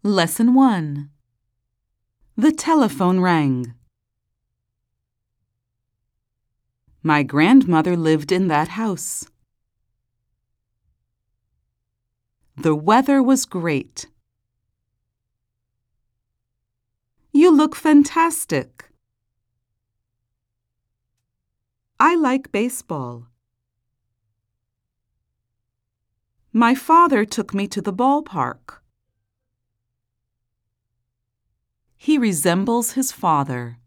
Lesson 1. The telephone rang. My grandmother lived in that house. The weather was great. You look fantastic. I like baseball. My father took me to the ballpark. He resembles his father.